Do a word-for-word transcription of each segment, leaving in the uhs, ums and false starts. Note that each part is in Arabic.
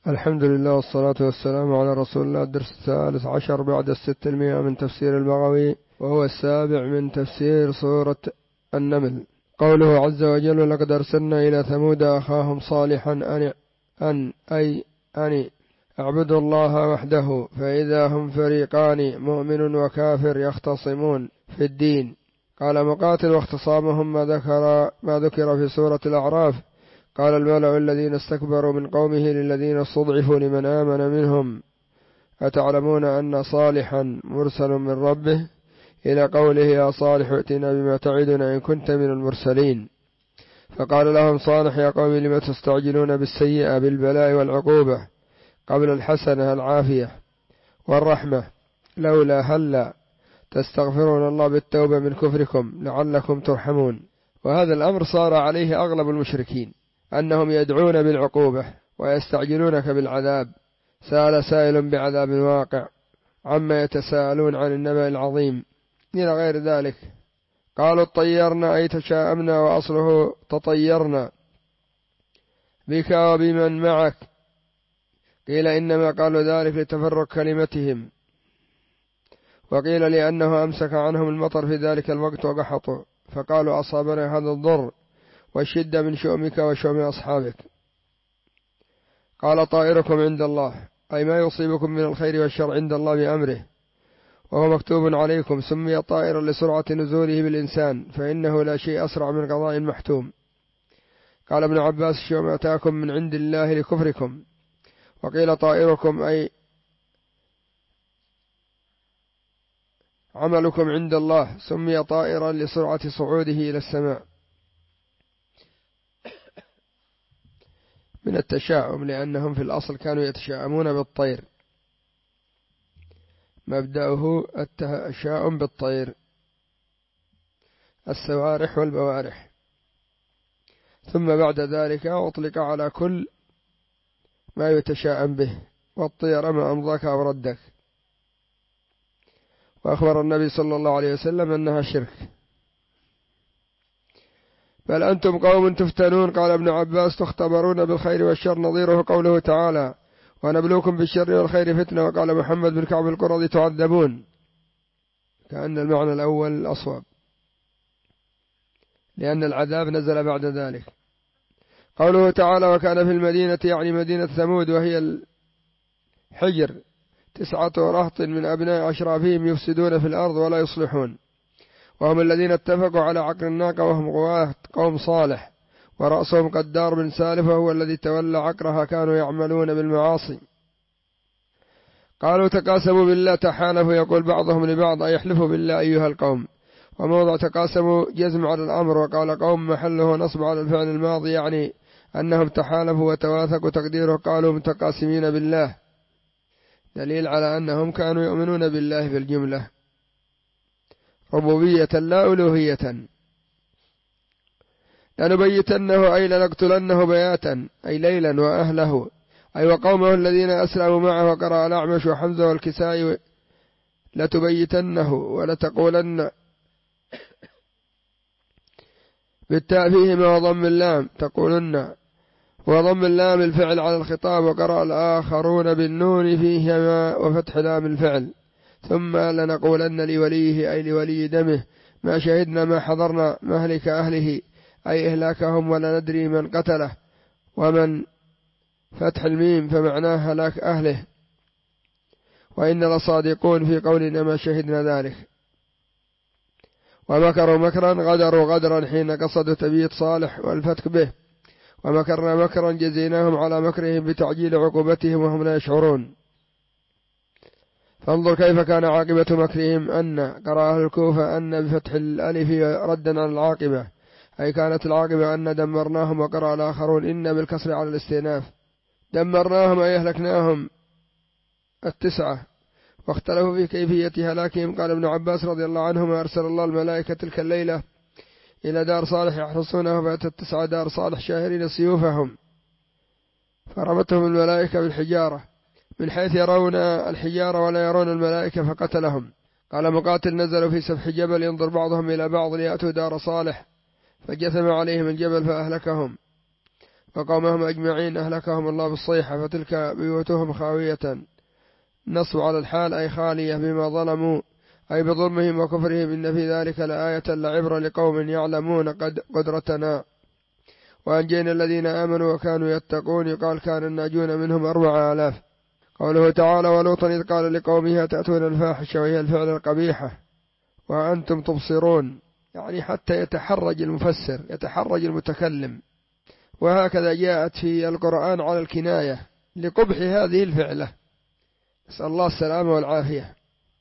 الحمد لله والصلاة والسلام على رسول الله. الدرس الثالث عشر بعد الستمائة من تفسير البغوي، وهو السابع من تفسير سورة النمل. قوله عز وجل: لقد أرسلنا إلى ثمود أخاهم صالحا أن أن أي أن اعبدوا الله وحده، فإذا هم فريقان مؤمن وكافر يختصمون في الدين. قال مقاتل: واختصامهم ما ذكر ما ذكر في سورة الأعراف. قال الملأ الذين استكبروا من قومه للذين استضعفوا لمن آمن منهم: أتعلمون أن صالحا مرسل من ربه، إلى قوله: يا صالح ائتنا بما تعدنا إن كنت من المرسلين. فقال لهم صالح: يا قوم لم تستعجلون بالسيئة بالبلاء والعقوبة قبل الحسنة العافية والرحمة، لولا هلا تستغفرون الله بالتوبة من كفركم لعلكم ترحمون. وهذا الأمر صار عليه أغلب المشركين، أنهم يدعون بالعقوبة ويستعجلونك بالعذاب. سأل سائل بعذاب واقع عما يتساءلون عن النبأ العظيم، إلى غير ذلك. قالوا اطيرنا أي تشاءمنا، وأصله تطيرنا بك وبمن معك. قيل إنما قالوا ذلك لتفرق كلمتهم، وقيل لأنه أمسك عنهم المطر في ذلك الوقت وقحطوا، فقالوا أصابنا هذا الضر والشدة من شؤمك وشؤم أصحابك. قال طائركم عند الله، أي ما يصيبكم من الخير والشر عند الله بأمره، وهو مكتوب عليكم. سمي طائرا لسرعة نزوله بالإنسان، فإنه لا شيء أسرع من قضاء محتوم. قال ابن عباس: الشؤم أتاكم من عند الله لكفركم. وقيل طائركم أي عملكم عند الله، سمي طائرا لسرعة صعوده إلى السماء من التشاؤم، لأنهم في الأصل كانوا يتشاءمون بالطير، مبدأه التشاؤم بالطير، السوارح والبوارح. ثم بعد ذلك أطلق على كل ما يتشاءم به، والطير ما أمضاك أو ردك. وأخبر النبي صلى الله عليه وسلم أنها شرك. بل أنتم قوم تفتنون. قال ابن عباس: تختبرون بالخير والشر، نظيره قوله تعالى: ونبلوكم بالشر والخير فتنة. وقال محمد بن كعب القرظي: تعذبون، كأن المعنى الأول أصوب، لأن العذاب نزل بعد ذلك. قوله تعالى: وكان في المدينة، يعني مدينة ثمود، وهي الحجر، تسعة رهط من أبناء أشرافهم يفسدون في الأرض ولا يصلحون، وهم الذين اتفقوا على عقر الناقة، وهم غواة قوم صالح، ورأسهم قدار بن سالف، وهو الذي تولى عقرها. كانوا يعملون بالمعاصي. قالوا تقاسموا بالله، تحالفوا، يقول بعضهم لبعض: أيحلفوا بالله أيها القوم. وموضع تقاسموا جزم على الأمر، وقال قوم محله نصب على الفعل الماضي، يعني أنهم تحالفوا وتواثقوا. تقديره قالوا متقاسمين بالله، دليل على أنهم كانوا يؤمنون بالله في الجملة ربوبية لا ألوهية. لنبيتنه أي لنقتلنه بياتا، أي ليلا، وأهله أي وقومه الذين أسلموا معه. وقرأ الأعمش وحمزة والكسائي: لتبيتنه، ولتقولن بالتاء فيهما وضم اللام، تقولن، وضم اللام الفعل على الخطاب. وقرأ الآخرون بالنون فيهما وفتح لام الفعل. ثم لنقولن لوليه، أي لولي دمه: ما شهدنا ما حضرنا مهلك أهله، أي إهلاكهم، ولا ندري من قتله. ومن فتح الميم فمعناه هلاك أهله. وإن لصادقون في قولنا ما شهدنا ذلك. ومكروا مكرا، غدروا غدرا حين قصدوا تبييت صالح والفتك به. ومكرنا مكرا جزيناهم على مكرهم بتعجيل عقوبتهم وهم لا يشعرون. فانظر كيف كان عاقبة مكرهم. أن قرأ أهل الكوفة أن بفتح الألف ردا على العاقبة، أي كانت العاقبة أن دمرناهم. وقرأ الآخرون إن بالكسر على الاستئناف، دمرناهم أي أهلكناهم التسعة. واختلفوا في كيفية هلاكهم. قال ابن عباس رضي الله عنهما: أرسل الله الملائكة تلك الليلة إلى دار صالح يحرسونه، فأتت التسعة دار صالح شاهرين سيوفهم، فرمتهم الملائكة بالحجارة من حيث يرون الحجارة ولا يرون الملائكة، فقتلهم. قال مقاتل: نزلوا في سفح جبل ينظر بعضهم إلى بعض ليأتوا دار صالح، فجثم عليهم الجبل فأهلكهم. وقومهم أجمعين أهلكهم الله بالصيحة فتلك بيوتهم خاوية. نص على الحال أي خالية بما ظلموا أي بظلمهم وكفرهم. إن في ذلك لآية لعبرة لقوم يعلمون قد قدرتنا. وأنجينا الذين آمنوا وكانوا يتقون. يقال كان الناجون منهم أربعة آلاف. قوله تعالى ولوطا إذ قال لقومه تأتون الفاحشة وهي الفعل القبيحة وأنتم تبصرون، يعني حتى يتحرج المفسر يتحرج المتكلم. وهكذا جاءت في القرآن على الكناية لقبح هذه الفعلة، نسأل الله السلامة والعافية.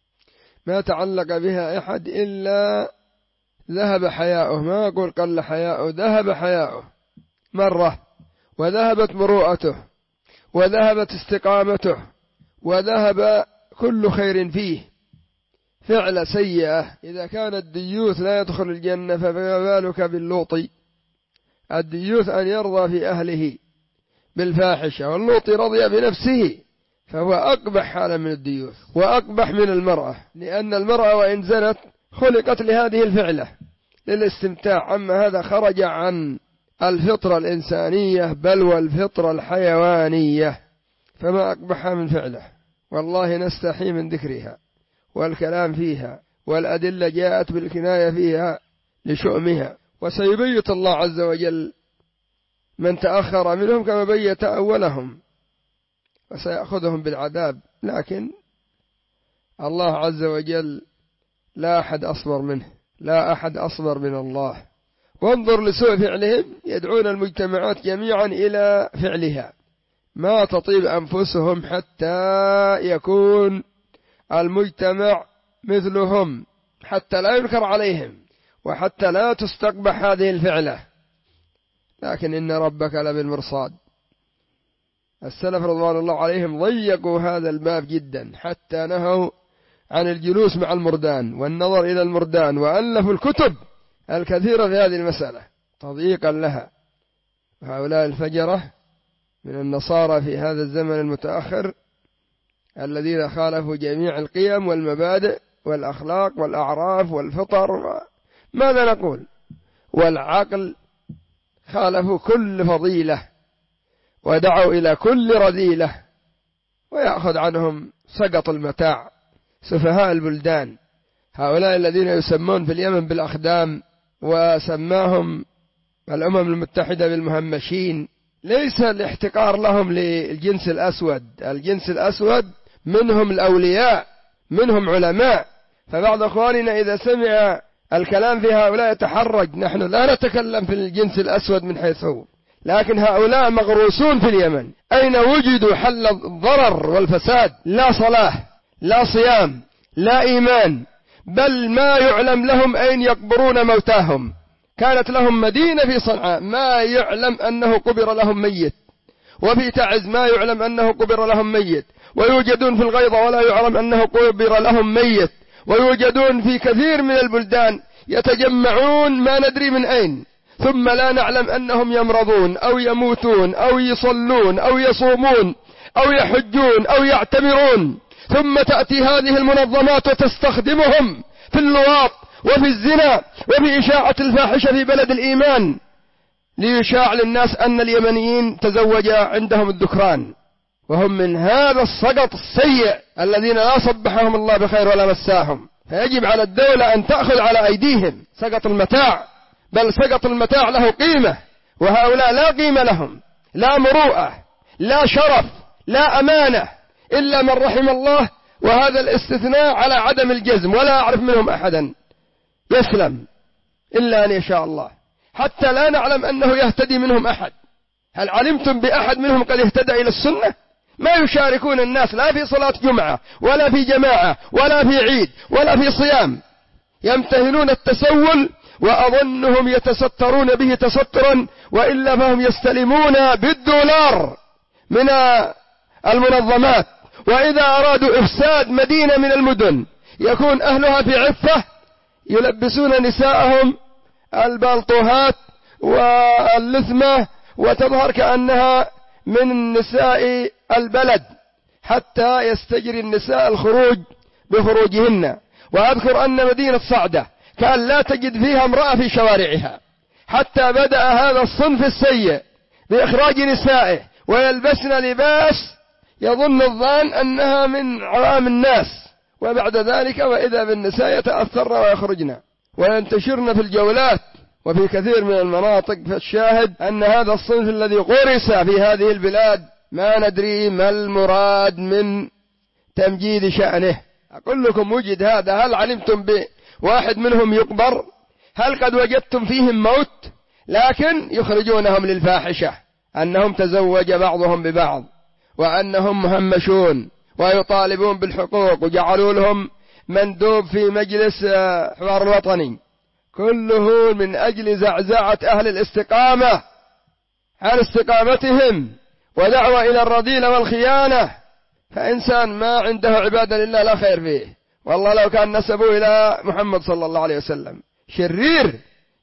ما تعلق بها أحد إلا ذهب حياؤه، ما أقول قل حياؤه، ذهب حياؤه مرة، وذهبت مروءته، وذهبت استقامته، وذهب كل خير فيه. فعل سيئة إذا كان الديوث لا يدخل الجنة فما بالك باللوطي. الديوث أن يرضى في أهله بالفاحشة، واللوطي رضي بنفسه، فهو أقبح حالا من الديوث وأقبح من المرأة، لأن المرأة وإن زنت خلقت لهذه الفعلة للاستمتاع، أما هذا خرج عن الفطرة الإنسانية بل والفطرة الحيوانية، فما أقبحها من فعله. والله نستحي من ذكرها والكلام فيها، والأدلة جاءت بالكناية فيها لشؤمها. وسيبيت الله عز وجل من تأخر منهم كما بيت أولهم، وسيأخذهم بالعذاب، لكن الله عز وجل لا أحد أصبر منه، لا أحد أصبر من الله. وانظر لسوء فعلهم، يدعون المجتمعات جميعا إلى فعلها، ما تطيب أنفسهم حتى يكون المجتمع مثلهم، حتى لا ينكر عليهم، وحتى لا تستقبح هذه الفعلة. لكن إن ربك لبالمرصاد. السلف رضوان الله عليهم ضيقوا هذا الباب جدا، حتى نهوا عن الجلوس مع المردان والنظر إلى المردان، وألفوا الكتب الكثيرة في هذه المسألة تضييقا لها. هؤلاء الفجرة من النصارى في هذا الزمن المتأخر الذين خالفوا جميع القيم والمبادئ والأخلاق والأعراف والفطر، ماذا نقول، والعقل، خالفوا كل فضيلة ودعوا إلى كل رذيلة، ويأخذ عنهم سقط المتاع سفهاء البلدان. هؤلاء الذين يسمون في اليمن بالأخدام، وسماهم الأمم المتحدة بالمهمشين، ليس الاحتقار لهم للجنس الأسود، الجنس الأسود منهم الأولياء، منهم علماء. فبعض أخواننا إذا سمع الكلام في هؤلاء يتحرج. نحن لا نتكلم في الجنس الأسود من حيث هو، لكن هؤلاء مغروسون في اليمن. أين وجدوا حل الضرر والفساد؟ لا صلاة، لا صيام، لا إيمان، بل ما يعلم لهم أين يقبرون موتاهم. كانت لهم مدينة في صنعاء ما يعلم أنه قبر لهم ميت، وفي تعز ما يعلم أنه قبر لهم ميت، ويوجدون في الغيضة ولا يعلم أنه قبر لهم ميت، ويوجدون في كثير من البلدان يتجمعون ما ندري من أين، ثم لا نعلم أنهم يمرضون أو يموتون أو يصلون أو يصومون أو يحجون أو يعتمرون. ثم تأتي هذه المنظمات وتستخدمهم في اللواط وفي الزنا وفي إشاعة الفاحشة في بلد الإيمان، ليشاع للناس أن اليمنيين تزوج عندهم الذكران، وهم من هذا السقط السيء الذين لا صبحهم الله بخير ولا مساهم. فيجب على الدولة أن تأخذ على أيديهم سقط المتاع، بل سقط المتاع له قيمة، وهؤلاء لا قيمة لهم، لا مروءة، لا شرف، لا أمانة، إلا من رحم الله. وهذا الاستثناء على عدم الجزم، ولا أعرف منهم أحدا يسلم إلا أن يشاء الله، حتى لا نعلم أنه يهتدي منهم أحد. هل علمتم بأحد منهم قد اهتدى إلى السنة؟ ما يشاركون الناس لا في صلاة جمعة ولا في جماعة ولا في عيد ولا في صيام، يمتهنون التسول، وأظنهم يتسترون به تسترا، وإلا فهم يستلمون بالدولار من المنظمات. وإذا أرادوا إفساد مدينة من المدن يكون أهلها في عفة، يلبسون نساءهم البلطوهات واللثمة، وتظهر كأنها من نساء البلد، حتى يستجري النساء الخروج بخروجهن. وأذكر أن مدينة صعدة كان لا تجد فيها امرأة في شوارعها، حتى بدأ هذا الصنف السيء بإخراج نسائه ويلبسن لباس يظن الظان أنها من عوام الناس، وبعد ذلك وإذا بالنساء يتأثرن ويخرجن وينتشرن في الجولات وفي كثير من المناطق. فالشاهد أن هذا الصنف الذي غرس في هذه البلاد ما ندري ما المراد من تمجيد شأنه. أقول لكم وجد هذا، هل علمتم بواحد منهم يقبر؟ هل قد وجدتم فيهم موت؟ لكن يخرجونهم للفاحشة، أنهم تزوج بعضهم ببعض، وأنهم مهمشون ويطالبون بالحقوق، وجعلوا لهم مندوب في مجلس حوار الوطني، كله من أجل زعزعة أهل الاستقامة عن استقامتهم ودعوة إلى الرذيلة والخيانة. فإنسان ما عنده عبادة لله لا خير فيه، والله لو كان نسبوا إلى محمد صلى الله عليه وسلم. شرير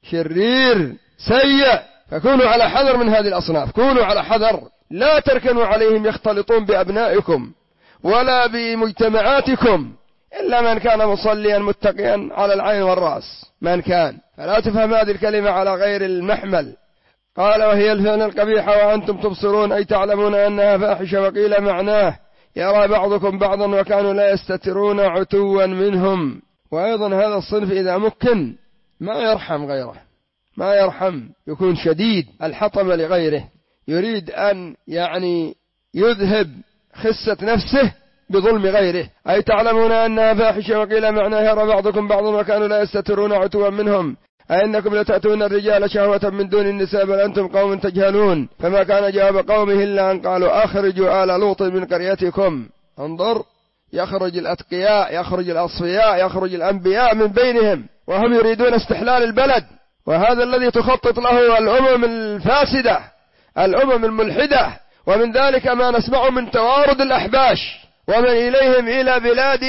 شرير سيء. فكونوا على حذر من هذه الأصناف، كونوا على حذر، لا تركنوا عليهم يختلطون بأبنائكم ولا بمجتمعاتكم، إلا من كان مصليا متقيا على العين والرأس، من كان. فلا تفهم هذه الكلمة على غير المحمل. قال وهي الفعل القبيحة وأنتم تبصرون، أي تعلمون أنها فاحشة. وقيل معناه يرى بعضكم بعضا وكانوا لا يستترون عتوا منهم. وأيضا هذا الصنف إذا مكن ما يرحم غيره، ما يرحم، يكون شديد الحطم لغيره، يريد أن يعني يذهب خسة نفسه بظلم غيره. أي تعلمون أنها فاحشة. وقيل معناه يرى بعضكم بعضا وكانوا لا يستترون عتوا منهم، أي أنكم لتأتون الرجال شهوة من دون النساء بل أنتم قوم تجهلون. فما كان جواب قومه إلا أن قالوا أخرجوا آل لوط من قريتكم. انظر، يخرج الأتقياء، يخرج الأصفياء، يخرج الأنبياء من بينهم، وهم يريدون استحلال البلد. وهذا الذي تخطط له الأمم الفاسدة، الأمم الملحدة. ومن ذلك ما نسمع من توارد الأحباش ومن إليهم إلى بلاد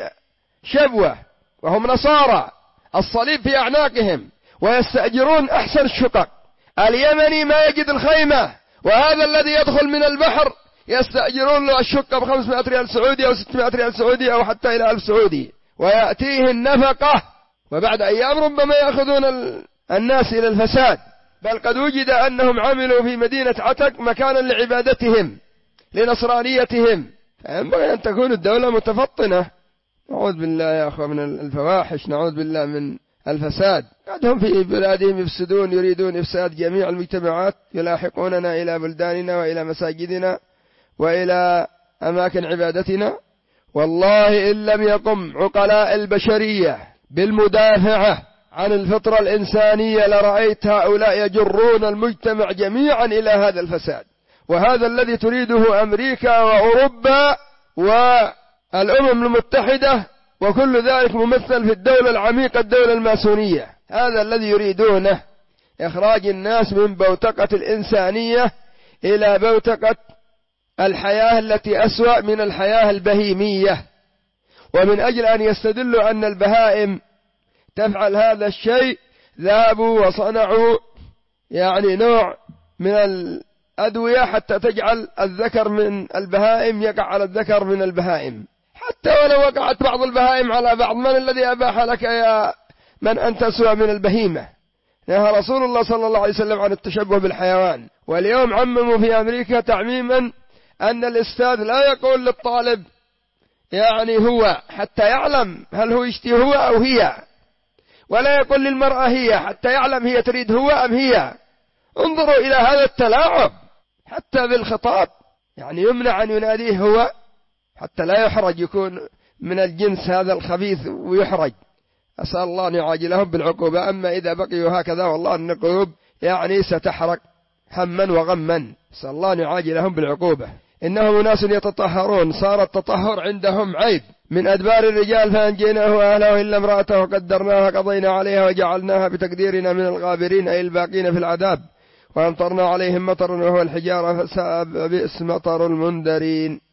شبوة وهم نصارى، الصليب في أعناقهم، ويستأجرون أحسن الشقق. اليمني ما يجد الخيمة، وهذا الذي يدخل من البحر يستأجرون له الشقة بخمسمائة ريال سعودي أو ستمائة ريال سعودي أو حتى إلى ألف سعودي، ويأتيه النفقة، وبعد أيام ربما يأخذون الناس إلى الفساد. بل قد وجد أنهم عملوا في مدينة عتق مكانا لعبادتهم لنصرانيتهم. فينبغي أن تكون الدولة متفطنة. نعوذ بالله يا أخوة من الفواحش، نعوذ بالله من الفساد. قد هم في بلادهم يفسدون، يريدون إفساد جميع المجتمعات، يلاحقوننا إلى بلداننا وإلى مساجدنا وإلى أماكن عبادتنا. والله إن لم يقم عقلاء البشرية بالمدافعة عن الفطرة الإنسانية لرأيت هؤلاء يجرون المجتمع جميعا إلى هذا الفساد، وهذا الذي تريده أمريكا وأوروبا والأمم المتحدة، وكل ذلك ممثل في الدولة العميقة، الدولة الماسونية. هذا الذي يريدونه، إخراج الناس من بوتقة الإنسانية إلى بوتقة الحياة التي أسوأ من الحياة البهيمية. ومن أجل أن يستدلوا أن البهائم تفعل هذا الشيء ذهبوا وصنعوا يعني نوع من الأدوية حتى تجعل الذكر من البهائم يقع على الذكر من البهائم، حتى ولو وقعت بعض البهائم على بعض. من الذي أباح لك يا من أن تسوى من البهيمة؟ نهى رسول الله صلى الله عليه وسلم عن التشبه بالحيوان. واليوم عمموا في أمريكا تعميما أن الأستاذ لا يقول للطالب يعني هو حتى يعلم هل هو يشتي هو أو هي، ولا يقول للمرأة هي حتى يعلم هي تريد هو أم هي. انظروا إلى هذا التلاعب حتى بالخطاب، يعني يمنع أن يناديه هو حتى لا يحرج، يكون من الجنس هذا الخبيث ويحرج. أسأل الله أن يعاجلهم بالعقوبة. أما إذا بقيوا هكذا والله النقوب يعني ستحرق هما وغما. أسأل الله أن يعاجلهم بالعقوبة. إنهم ناس يتطهرون، صار التطهر عندهم عيب. من أدبار الرجال فأنجيناه وأهله إلا امرأته قدرناها قضينا عليها وجعلناها بتقديرنا من الغابرين، أي الباقين في العذاب. وأمطرنا عليهم مطرا وهو الحجارة فساء بئس مطر المنذرين.